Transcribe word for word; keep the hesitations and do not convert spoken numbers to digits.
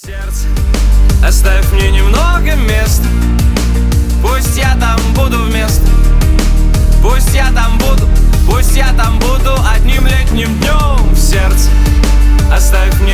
Сердце, оставь мне немного места. Пусть я там буду вместо. Пусть я там буду, пусть я там буду одним летним днем. В сердце, оставь мне